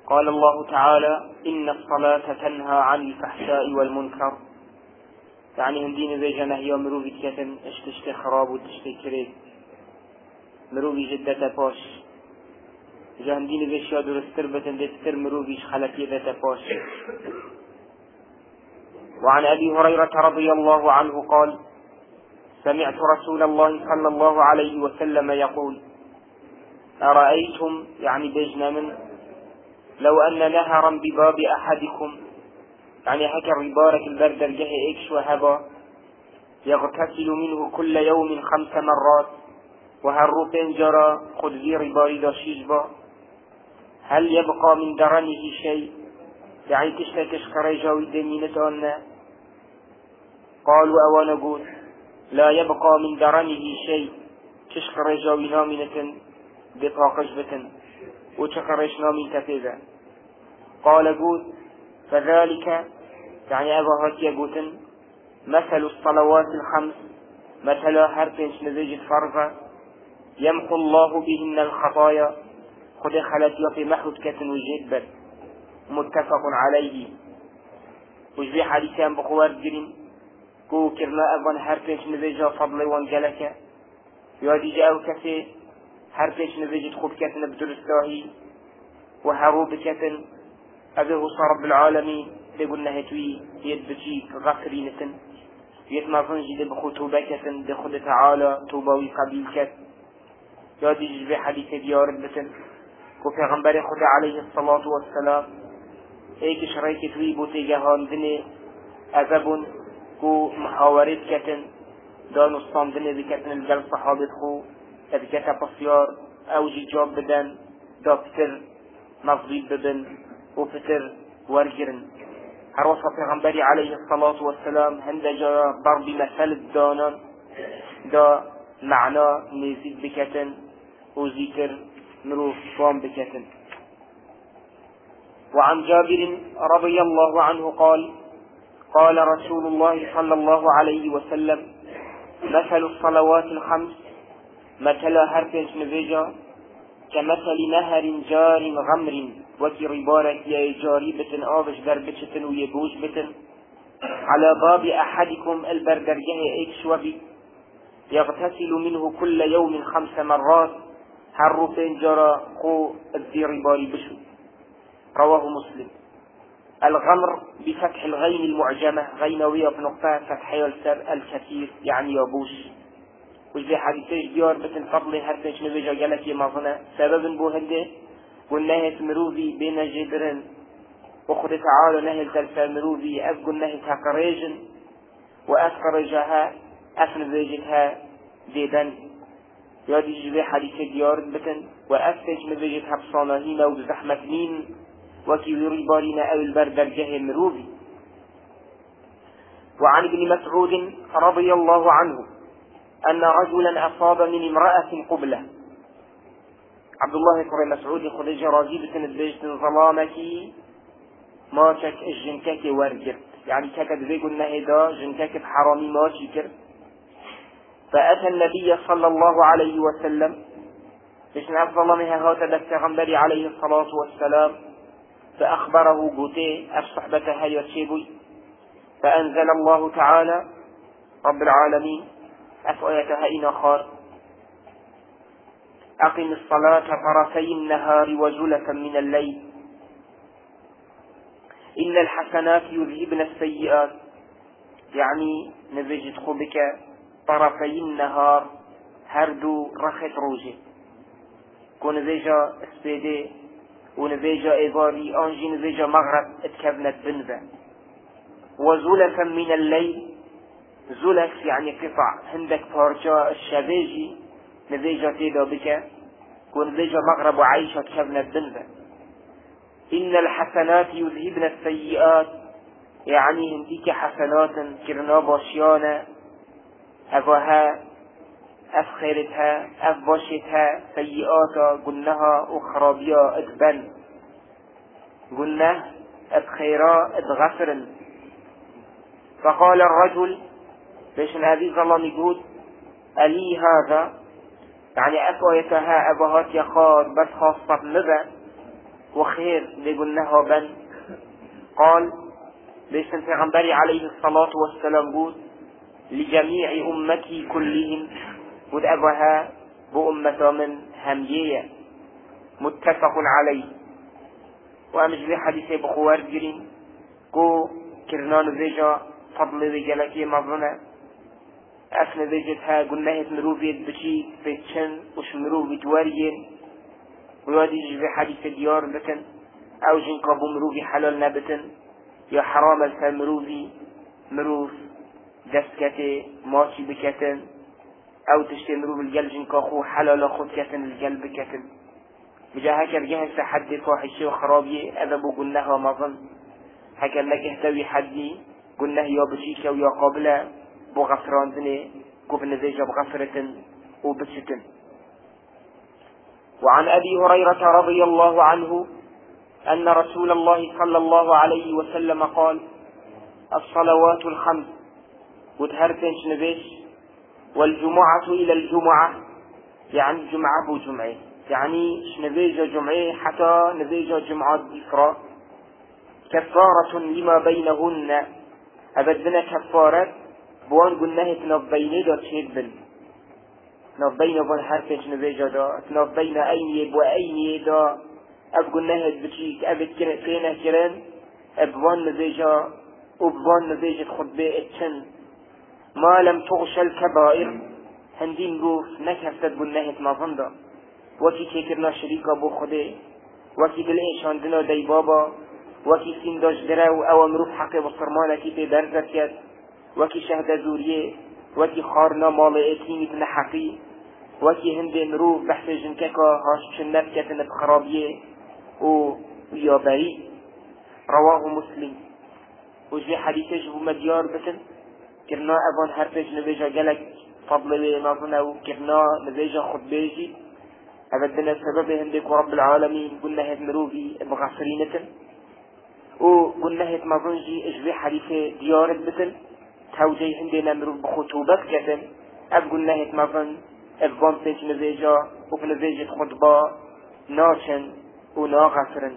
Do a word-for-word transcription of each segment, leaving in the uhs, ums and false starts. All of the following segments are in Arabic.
قال الله تعالى إن الصلاة تنهى عن الفحشاء والمنكر، يعني هندين بيجا نهي مروفي تكتن اشتشت خراب وتشت كريك مروفي جدة باش جا هندين بيشا درستر بتن دستر مروفيش خلقية ذات باش. وعن أبي هريرة رضي الله عنه قال سمعت رسول الله صلى الله عليه وسلم يقول أرأيتم، يعني بيجنا من لو أن نهرا بباب أحدكم، يعني حكى ربارك البردر جه إكش وهبا يغتسل منه كل يوم خمس مرات وهالروبين جرى خذ ذي رباري دا شيجبا، هل يبقى من درنه شيء؟ يعني تشتكش خريجاوي دمينتنا. قالوا أولا قول لا يبقى من درنه شيء، تشخريجاوي نامنة بطاقش بتن وتخرج نامن تفيذا. قال قول فذلك، يعني أبا هاتي قوتن مثل الصلوات الخمس، مثلا هربنش نزيج فرضة يمحو الله بهن الخطايا، خد خلت في محود كتن وجهد بس، متفق عليه. وجبي حديثان بقوار جرين قو كرنا أبان هربنش نزيج فضل وانجلك يادي جاءو كثير هربنش نزيج خب كتن بدرستاهي وهروب كتن أبيه صار رب العالمين يقول نهتوي يد بشي غفرينة يتمرن جدا بخطوبة كتن دخل تعالى توباوي قبيل كت يادي جبه حديث ديار بتن كو پیغمبر خدا عليه الصلاة والسلام ايك شريك توي بوتي جهان دني أذبن كو محاورت كتن دانو الصام دني بكتن الجل صحابت خو اذكتا بصيار او جي جاب بدن دابتر مضيب بدن وفتر ورجرن. هروسة پیغمبر عليه الصلاة والسلام هندجا ضرب مثل الدانان دا معنى نزيد بكتن وذكر مروف فام بكتن. وعن جابر رضي الله عنه قال قال رسول الله صلى الله عليه وسلم مثل الصلوات الخمس، مثلا هركش نبيجا كمثل نهر جار غمر، وكي ربارك يا جاري بتن آبش بربتشتن ويبوش بتن على باب أحدكم البردرجه اكشوبي يغتسل منه كل يوم خمس مرات، هرفين جرى قو الذي رباري بشو. رواه مسلم. الغمر بفتح الغين المعجمة غينوية بنقطة فتحي السر الكثير، يعني يبوش. وجدي حديثيش ديار بتن فضلي هرتش نبيجا جالك يمظنا سبب بوهنده والنهي مروفي بين جبرن وخد تعالى نهي التلفى مروفي أفقل نهي تقريجن وأسقرجها أفنبيجتها ديدن. يادي جبه حديث ديار بتن وأفتش مبيجتها بصانهين أو بزحمة مين وكي يريبارين أو البردرجه مروفي. وعن ابن مسعود رضي الله عنه أن رجلا أصاب من امرأة قبلة. عبد الله كريم مسعود خرج راجبة البيت ظلامك ما شك الجنكك ورجر، يعني كتب بيقول نهدا جنكك بحرامي ما شكر. فأتى النبي صلى الله عليه وسلم لشن الظلامها هات بستغنبري عليه الصلاة والسلام فأخبره قوتي الصحبة يرشيبي. فأنزل الله تعالى رب العالمين أفؤيتها إن خار أقم الصلاة طرفي النهار وزلفا من الليل إن الحسنات يذهبن السيئات، يعني نبيج تخبك طرفي النهار هردو رخت روجه كون نبيجا اسبيدي ونبيجا إيباري أنجي نبيجا مغرب اتكبنت بنبا. وزلفا من الليل، زلف يعني قطع هندك بارجا الشبيجي نبيجا تيدا بك ونبيجا مغرب وعيشة كبنة بنبا. إن الحسنات يذهبن السيئات، يعني هنديك حسنات كرنا باشيانا أفها أفخيرتها أفباشتها سيئاتا قلناها أخرابيا أدبن قلناه أبخيرا أدغفرن. فقال الرجل ليش هذه ظلام يقول ألي هذا، يعني أفويتها أبهات يخار بس خاصة نبا. وخير لقنها بن قال بيسن پیغمبر عليه الصلاة والسلام بود لجميع أمتي كلهم بود أبوها بأمة من همية متفق عليه. وأمجري حديث بخوار جرين قو كرنان ذيجا فضل ذيجالكي مظنة أفن ذيجتها قلناهت مروفيت بشي بيتشن وش مروفيت واريين ويادي جبي حديث ديار بكن أو جنقابو مروفي حلال نبتن يا حرام الفا مروفي مروف دستكتي ماشي بكتن أو تشتي مروف الجل جنقاخو حلال خود كتن الجل بكتن بجا هكا بجهز حد فاحشي وخرابي أذبو قلناها مظن هكا لك اهتوي حدي قلناه يا بشيكا ويا قابلة بغفران دني قبل ذيجا بغفرة وبشتن. وعن أبي هريرة رضي الله عنه أن رسول الله صلى الله عليه وسلم قال الصلوات الخمس وتهرتن شنبيش والجمعة إلى الجمعة يعني جمعة بو جمعة يعني شنبيجة جمعة حتى نبيجة جمعات إفراء كفارة لما بينهن أبدنا كفارة بوان قلناه تنبيني دا تشيبن تنبيني بوان هرتن شنبيجة دا تنبيني أيني بو أيني دا أبقى نهد بشيك أبد كينا كيران أبوان نزيجا أبوان نزيجة خطبة اتشن ما لم تغشى الكبائر هندين روف نكفتت بالنهد مظندا وكي كيكرنا شريكا بو خده وكي بالإنشان دنا دي بابا وكي سنداش دراو أو مروف حقي بصرمانا كي في برزكت وكي شهد زوريه وكي خارنا مال اتيني تنحقي وكي هندين روف بحث جنككا هاش شنب كتن بخرابيه ويا بريء رواه مسلم. وجي حديث جبو مديار بتن كرنا أبان هرتج نبيجا جلك فضل نظنا وكرنا نبيجا خطبيجي أبدنا سبب هندك ورب العالمين قلنا هد مروفي بغفرينة وقلنا هد مظنجي اجبي حديث ديار بتن توجي هندنا مروف بخطوبات كتن أب قلنا هد مظن أبان تيج نبيجا وبنبيجة خطبة ناشن وناغفرا.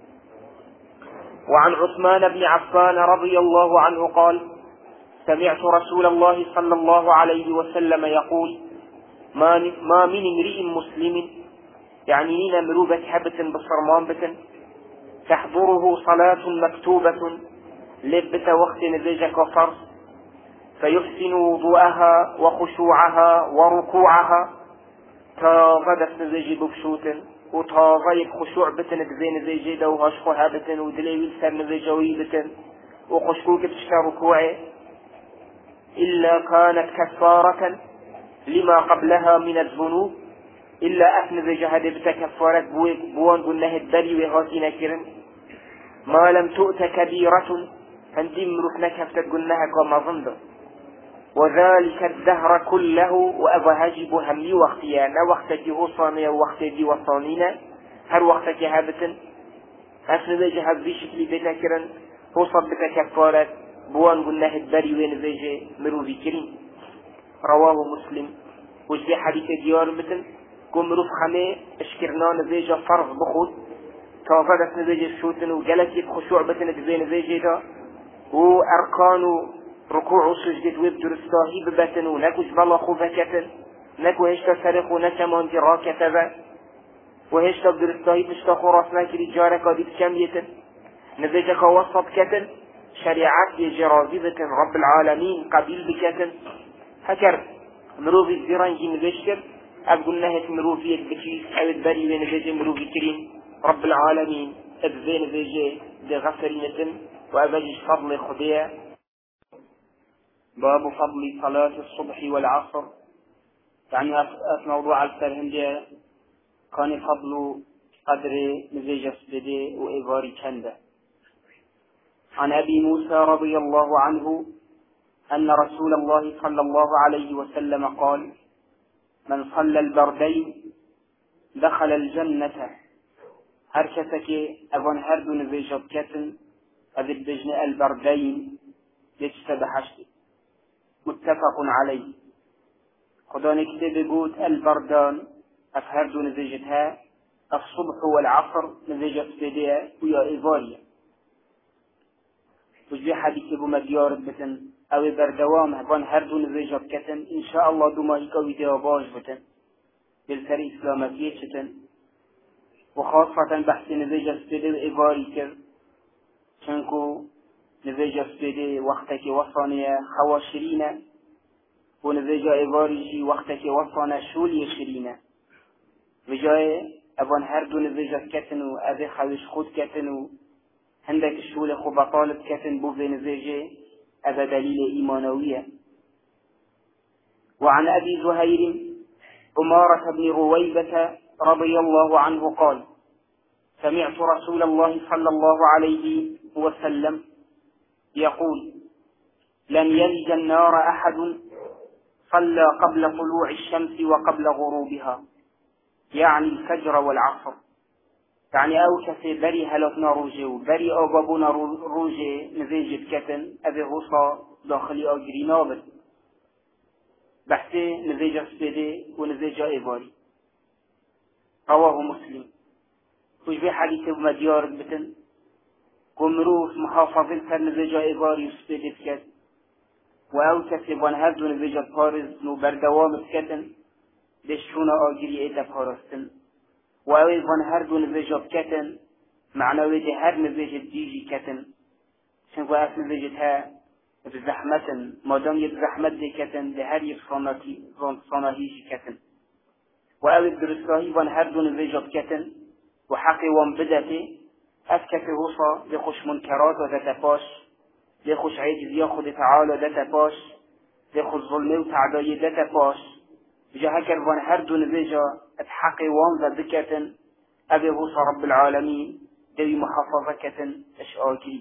وعن عثمان بن عفان رضي الله عنه قال سمعت رسول الله صلى الله عليه وسلم يقول ما ما من امرئ مسلم يعني لنا مروبة حبة بصرمان بتن تحضره صلاة مكتوبة لبت وقت نزيج كفر فيحسن وضوءها وخشوعها وركوعها تغدت نزيج ببشوت وتغيب خشوع بتن بزين زي جيدا وهشخوها بتن ودليل سر زي جوي بتن وخشكوك بتشتا ركوعي إلا كانت كفارة لما قبلها من الذنوب إلا أثن زي جهد بتكفارة بوان قلناه الدري وهاتينا كرن ما لم تؤت كبيرة هندي مركنا كفتت قلناها كما ظنده وذلك الدهر كله وأبهجب همي وقتيانا وقتك غصانيا وقتك وصانينا هر وقتك هابتن أثنى ذي جهد بشكل بتكرا وصب بتكفارات بوان قلناه الدري وين ذي مروفي كريم. رواه مسلم. وجدي حديث ديار مثل قم مروف خمي اشكرنان ذي جا فرض بخود توافدت ذي جا شوتن وجلسي بخشوع بتن ذي ذي جا وأركان ركوع وسجد ويبدر الصاحب ببتن ونكوش بلا خوفكتن نكو هشتا سرق ونكمان دراكة با وهشتا بدر الصاحب اشتا خراسنا كري جارك دي بكميتن نزيجك وسط كتن شريعات يجرازي بتن رب العالمين قبيل بكتن هكر مروفي الزرانجي نبشكر أبقل نهت مروفي البكيس أو البري ونزيج مروفي كريم رب العالمين أبزين نزيج دي غفرينة وأبجش فضل خدية. باب فضل صلاة الصبح والعصر يعني أثنى موضوع الفرهندية كان فضل قدر مزيج السبدي وإيغاري كنده. عن أبي موسى رضي الله عنه أن رسول الله صلى الله عليه وسلم قال من صلى البردين دخل الجنة هركتك أبن هرد نزيج الكتن أذي بجن البردين يجتبحشت متفق عليه. خداني كده بقول البردان أفهردو نزيجتها الصبح والعصر نزيجة سبيدية ويا إيفاريا وجبي حديث ابو مديار بتن او بردوام هبان هر دو نزيجة بكتن ان شاء الله دو ماهيكا ويديا باش بتن بالسر اسلامتية چتن وخاصة بحث نزيجة سبيدية و إيفاري كر چنكو نزيجة سبيدية وقتك وصانية خوا شرينة ونزيجة إيفاري جي وقتك وصانة شولي شرينة وجاي ابان هر دو نزيجة كتن و ابي خوش خود كتن و هندك الشغل خو بطالب كتن بو في نزيجة هذا دليل إيمانوية. وعن أبي زهير أمارة بن رويبة رضي الله عنه قال سمعت رسول الله صلى الله عليه وسلم يقول لن يلج النار أحد صلى قبل طلوع الشمس وقبل غروبها يعني الفجر والعصر يعني او كسي بري هلوتنا روجي و بري او بابونا روجي نزيجي بكتن ابي غصة داخلي او جرينابل بحثي نزيجة سبيدي و نزيجة ايباري رواه مسلم وجبي حديث بمديار بتن ومروف محافظين سر نزيجة ايباري و سبيدي بكت و او كسي بان هردو نزيجة بارز نو بردوام بكتن دشونا او جري ايتا بارستن وأوي فان هردو نزيجة كتن معنوي دي هر نزيجة ديجي كتن شنكو أف نزيجة ها بزحمة مادام يبزحمة دي كتن دي هر يبصاناهيجي كتن وأوي برسكاهي فان هردو نزيجة كتن وحقي وان بدتي أف كفي وصا دي خوش منكرات وداتا باش دي خوش عيد ياخد تعالى داتا باش دي خوش ظلمي وتعداي داتا باش جا هكر فان هردو نزيجة اتحقي وانزا ذكة أبي غوص رب العالمين ذوي محافظة أشآكي.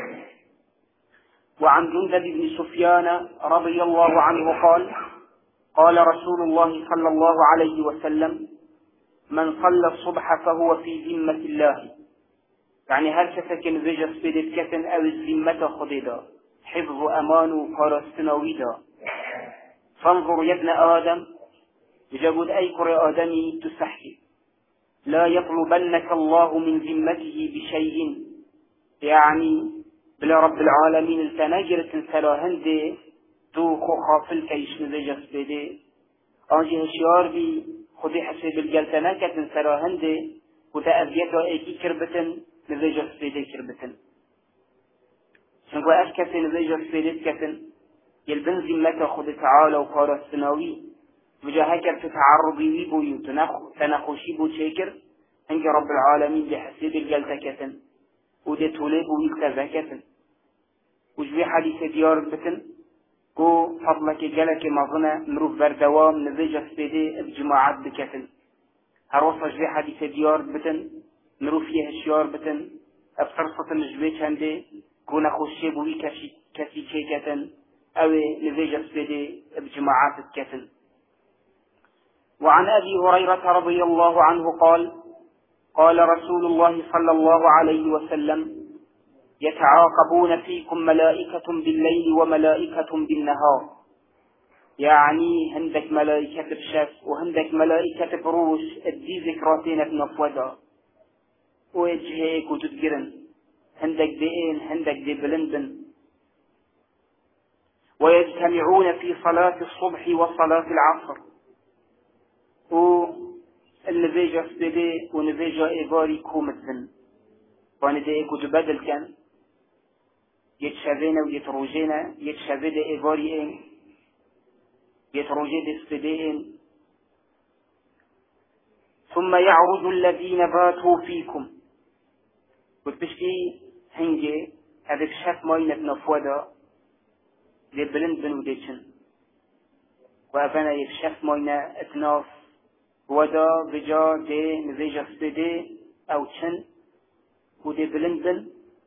وعن جندب بن سفيان رضي الله عنه قال قال رسول الله صلى الله عليه وسلم من صلى الصبح فهو في ذمة الله يعني هل كسكن زيجة سبيدكة أو الذمة خديدا حفظ أمان وقارستناويدا فانظر يا ابن آدم يجب أي كر آدمي تستحكي لا يطلبنك الله من ذمته بشيء يعني بلا رب العالمين التناجرة سلاهند تو خافل كيش نزيجة سبيدي آنجي هشيار بي خدي حسيب الجلتناكة سلاهند وتأذيتها ايكي كربتن نزيجة سبيدي كربتن شنكو أشكسي نزيجة سبيدي كتن يلبن ذمته خد تعالى وقال السناوي وجاهكر تتعرضي ويبو تنخوشي بو تشيكر انك رب العالمين بحسيب الجلتكة ودي توليب ويكتزكة وجبي حديث ديار بتن كو فضلك جلك مظنة مروف بردوام نزيجة سبيدي بجماعات بكتن هروصة جبي حديث ديار بتن مروف فيها الشيار بتن افرصة نجبيت هندي كو نخوشي بو كسي تشيكة او نزيجة سبيدي بجماعات بكتن. وعن أبي هريرة رضي الله عنه قال قال رسول الله صلى الله عليه وسلم يتعاقبون فيكم ملائكة بالليل وملائكة بالنهار يعني هندك ملائكة بشف وهندك ملائكة بروش ادي ذكراتين بنفودا ويجهيك وتدقرن هندك دين هندك دي بلندن ويجتمعون في صلاة الصبح وصلاة العصر و النفيجة سبيدي ونفيجة إيباري كومتن وانا ايكو تبادل كان يتشافينا ويتروجينا يتشافي دي إيباري اين يتروجي دي سبيدي اين ثم يعرض الذين باتوا فيكم وتبشكي هنجي هذا بشاف ماينة نفودا دي بلندن وديشن وابنا يبشاف ماينة اتناف ودا بجا دي نزيجة سبيدي او تشن ودي بلندن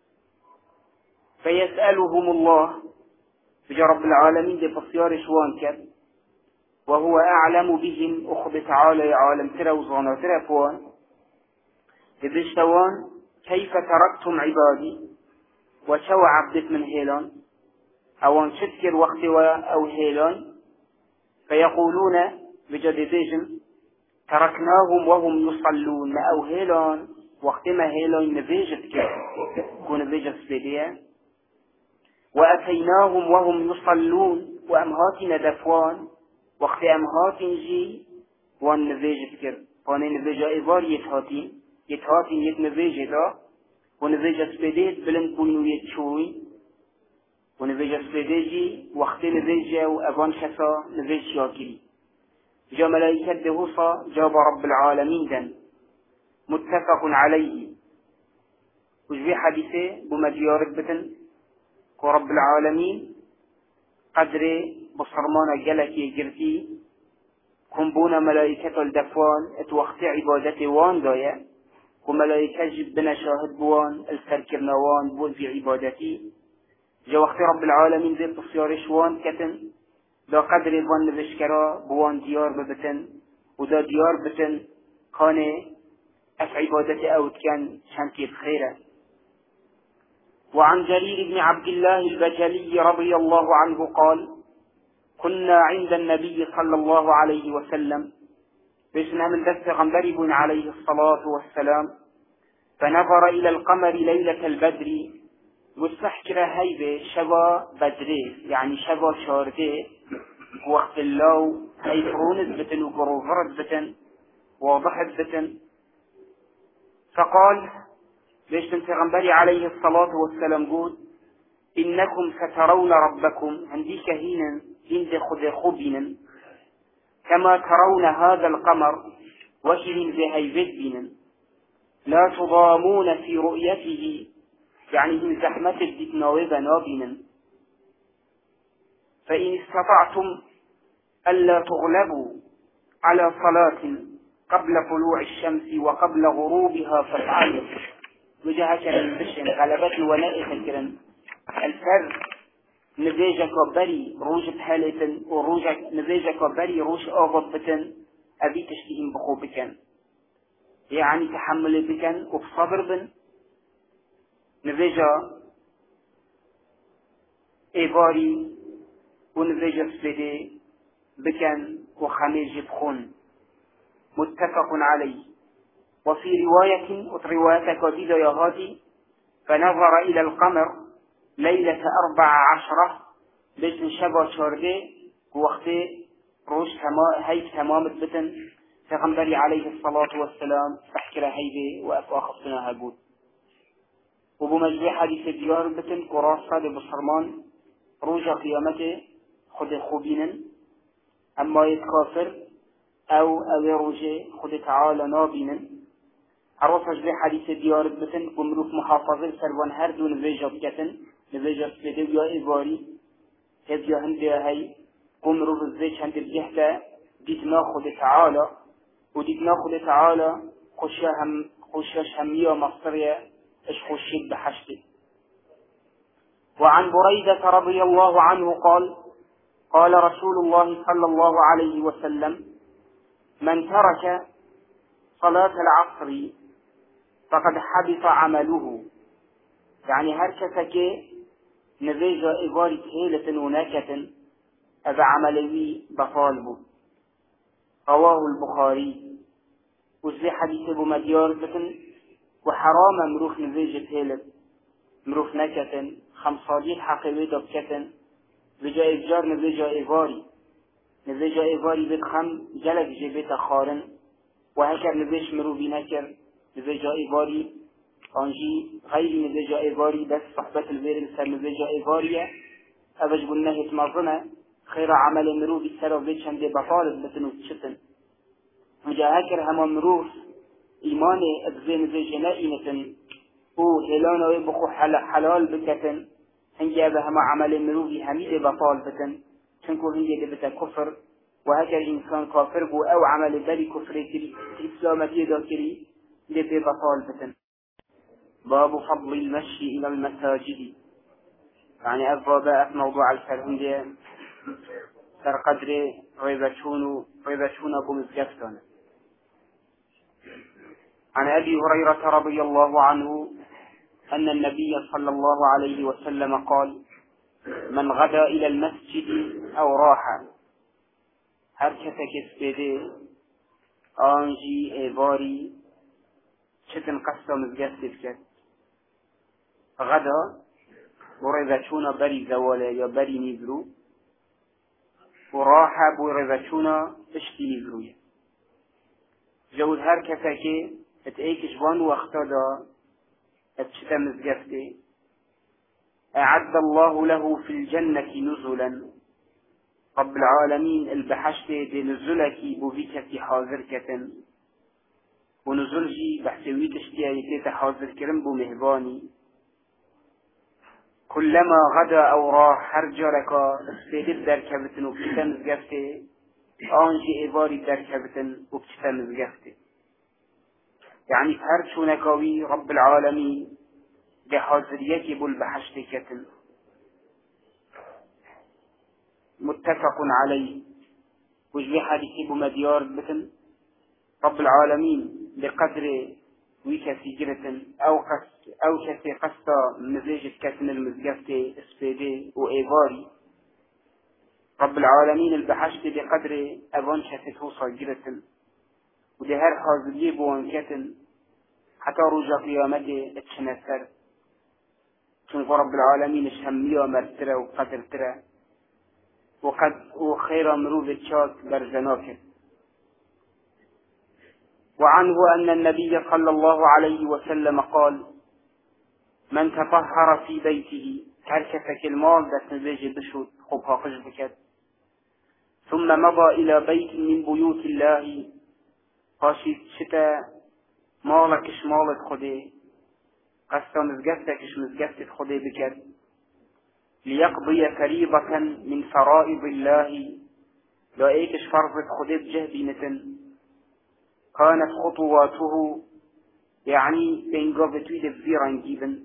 فيسألهم الله بجا رب العالمين دي بصيار شوان كان وهو أعلم بهم أخذ تعالى عالم ترى وزانا ترى فوان ببشتوان كيف تركتم عبادي وشو عبدت من هيلان أوان شتكر وقت أو هيلان فيقولون بجا دي بيجن تركناهم وهم يصلون أو هيلون وقت ما هيلون نفيجت كيف كون نفيجت سبيدية وأتيناهم وهم يصلون وأمهاتنا دفوان وقت أمهاتنا جي وان نفيجت كيف فان نفيجة إيوار يتهاتين يتهاتين يت نفيجة دا ونفيجة سبيدية بلند بوينو يتشوي ونفيجة سبيدية جي وقت نفيجة وأبان شسا نفيجة شاكري جاء ملائكة دهوصا جاب رب العالمين دن متفق عليه وجبي حديثة بمديارك بتن ورب العالمين قدر بصرمان جلك يجرتي كنبونا ملائكة الدفوان اتوقت عبادة وان دايا وملائكة جبنا شاهد بوان الفركرنا وان بوان في عبادتي جاء وقت رب العالمين ذي تصيارش وان كتن دا قدر بوان نفشكرا بوان ديار ببتن ودا ديار بتن كان اف عبادة اوت كان شانكي بخيرة. وعن جرير بن عبد الله البجلي رضي الله عنه قال كنا عند النبي صلى الله عليه وسلم بسنا من دست غنبرب عليه الصلاة والسلام فنظر إلى القمر ليلة البدر واستحكر هيبه شبا بدري يعني شبا شارده وقت اللو هيفرونت بتن وقروفرت بتن واضحت بتن فقال ليش تنتغنبري عليه الصلاة والسلام قول إنكم سترون ربكم عندي كهينا عند خذ خبنا كما ترون هذا القمر وشهن بهيبت بنا لا تضامون في رؤيته يعني من زحمة الدكناوبة نابنا فإن استطعتم ألا تغلبوا على صلاة قبل طلوع الشمس وقبل غروبها فافعلوا وجه كرن بشن غلبت ونائخ كرن الفر نزيجك وبري روج بحالة وروج نزيجك وبري روج أغض بكن أبي تشتهين بخو بكن يعني تحمل بكن وبصبر بن نزيجا إيباري ونزيجا سبيدي بكن وخميج بخون متفق عليه. وفي رواية ورواية كديدة يا هادي فنظر إلى القمر ليلة أربع عشرة بسن شبا شارده وقت روش تما هيف تمام بتن فغنبري عليه الصلاة والسلام فحكرا هيبه وأفاخفتنا هقود وبمجري حديث ديار بتن قراصة ببصرمان روجا قيامته خد خوبينا أما يتكافر أو أو روجه خد تعالى نابينا عرفش به حديث ديار بتن ومروف محافظة سروان هردو نفيجة بكتن نفيجة بكتن يا إباري هذا هندي هاي ومروف الزيج هند بجهته ديت ناخد تعالى وديت ناخد تعالى خشهم خشش همية مصرية اش خشيت بحشته. وعن بريدة رضي الله عنه قال قال رسول الله صلى الله عليه وسلم من ترك صلاة العصر فقد حبط عمله يعني هركتك نفيجة إبارة هيلة ونكة أبا عملوي بطالبه. رواه البخاري. وزي حديث أبو مديار بتن وحرام مروف نفيجة هيلة مروف نكة خمصاديق حقيقي دبكة بجاء إفجار نفيجة إباري نفيجة إباري بتخم جلق جبت خارن وهكذا نفيج مروفي نكر نفيجة إباري أنجي غير نفيجة إباري بس صحبة البير لسر نفيجة إبارية أبج قلنا هتمظنا خير عمل مروفي سر وبيتش هندي بطالب بتنو تشتن وجاء هكر هما مروف إيماني أبزي نفيجة نائنة او هلانا ويبخو حلال بكتن هنجي هذا هما عمل مروفي هميد بطال بتن تنكو هنجي دبتا كفر وهكذا إنسان كافر بو أو عمل بري كفر كري إسلامتي دا كري دبتا بطال بتن. باب فضل المشي إلى المساجد يعني أفضاء موضوع الفرهندية سر قدر ريبتشون ريبتشون أبو مزجفتان. عن أبي هريرة رضي الله عنه أن النبي صلى الله عليه وسلم قال من غدا إلى المسجد أو راح هركتك اسبيدي آنجی ایواری چتن قصة مزگستی بکد غدا ورزشونا بري زواله یا بري نیزرو وراحة ورزشونا اشتی نیزرویه جوز هر کسا که ات ایکش وان وقتا دا ات چتا مزگستی أعد الله له في الجنة نزلا رب العالمين البحشت دي نزلك بوفيكة حاضر كتن ونزلجي بحسويك اشتيايتي حاضر كرم بمهباني كلما غدا أو راح هرجرك استيدد دركبتن وبكتا مزقفتي آنجي إيباري دركبتن وبكتا مزقفتي يعني هرشونكوي رب العالمين دي حاضريك بالبحشت كتن متفق عليه وجبي حديثي بمديار بتن رب العالمين بقدر ويكسي جرة أو قص أو كسي قصة مزيجة كتن المزقفتي اسبيدي وإيفاري رب العالمين البحشت بقدر أبان كسي توصى جرة ودي هر حاضرية بوان كتن حتى رجع قيامته اتشنسر چونك رب العالمين اشهمية ومرترة وقدر ترى وقد وخير مروف الشاك برزناك. وعنه أن النبي صلى الله عليه وسلم قال من تطهر في بيته كركفك المال دس نزيج بشوت خبها قجبكت ثم مضى إلى بيت من بيوت الله قاشي شتا مالكش مالت خدي قصة مزقفتكش مزقفت خدي بكت ليقضي فريضة من فرائض الله لا ايكش فرضت خدي بجهبينة كانت خطواته يعني بينقضت ويد بزيران جيبا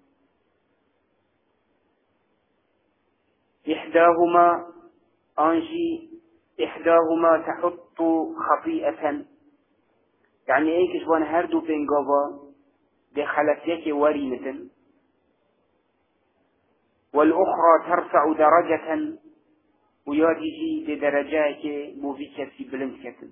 إحداهما أنجي إحداهما تحط خطيئة يعني ايكش وان هردو بينقضا بخلفيك ورينة والأخرى ترفع درجة ويادجي بدرجات موفيكة في بلنكة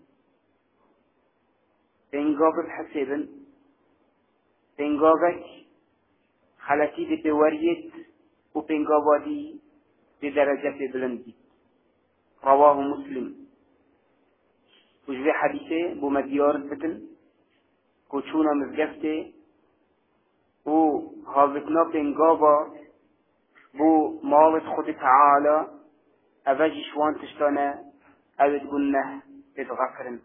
بينقابل حسابا بينقابك خلتي بوريت وبينقابادي بدرجة بلندي رواه مسلم وجبي حديثه بمديار بتن كوشونا مزقفته وهافتنا بينقابا بو مالت خود تعالى أفاجي شوان تشتانا أو تقولنه تتغفرن.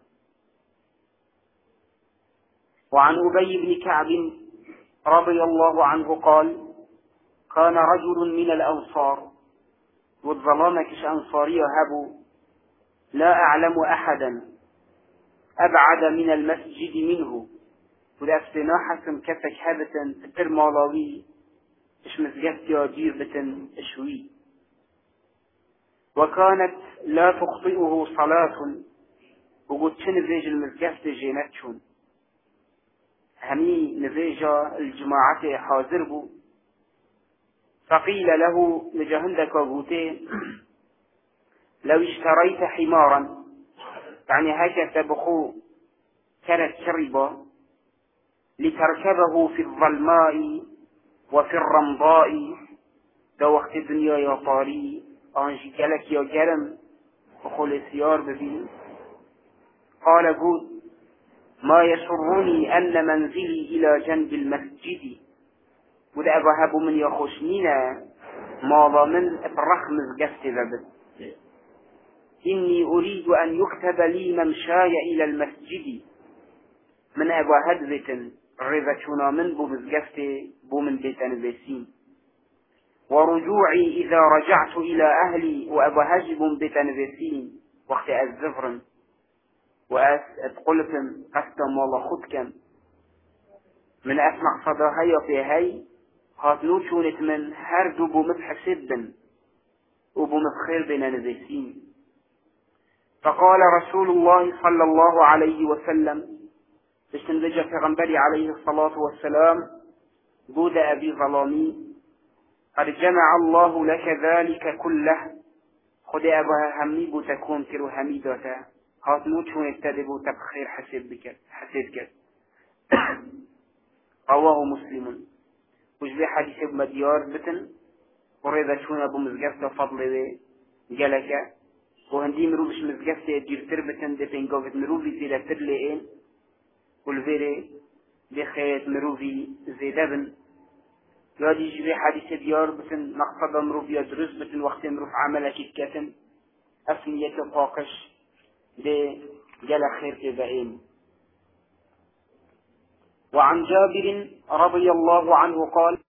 وعن أبي بن كعب رضي الله عنه قال كان رجل من الأنصار والظلامكش أنصاري هبو لا أعلم أحدا أبعد من المسجد منه ودأفتنا حسن كفك هبتا ترمالاوي إش مزقفت يا جيربة إشوي وكانت لا تخطئه صلاة وقلت نزيج المزقفت جينتشون همي نزيج الجماعة حاضر بو فقيل له لجهندك وقوتين لو اشتريت حمارا يعني هكذا بخو كانت شربا لتركبه في الظلماء وفي الرمضاء دو وقت الدنيا يا طاري أنجي جلك يا جرم وخل سيار ببين قال بود ما يسرني أن منزلي إلى جنب المسجد وده أبهب من يخشنينا ما ضمن برخم الجفت ذبت إني أريد أن يكتب لي ممشاي إلى المسجد من أبهد ذتن رذتنا من بمزقفت بمن بيتن بسين ورجوعي إذا رجعت إلى أهلي وأبهج بم بيتن بسين وقت الزفرن وأس أتقلكم قسم والله خدكم من أسمع صداهي في هاي هاتنو شونت من هردو بمتحسبا وبمتخير بين نبسين فقال رسول الله صلى الله عليه وسلم بشتنزج في غنبري عليه الصلاة والسلام بود أبي ظلامي قد جمع الله لك ذلك كله خد أبها همي بتكون كرو هميدتا هاتنو چون استدبو تبخير حسب بك حسب كد رواه مسلم وجبه حديث ابن مديار بتن وريدا شون ابو مزقفت فضل ذي جلك وهندي مروفش مزقفت جيرتر بتن دي بينقوفت مروفي زيدا ترلئين والفيري دي خيط مروفي زيدا بن يادي جبه حديث ديار بتن مقصد مروفي يدرس بتن وقت مروف عملك الكتن أفنية طاقش دي جل خير كبائين. وعن جابر رضي الله عنه قال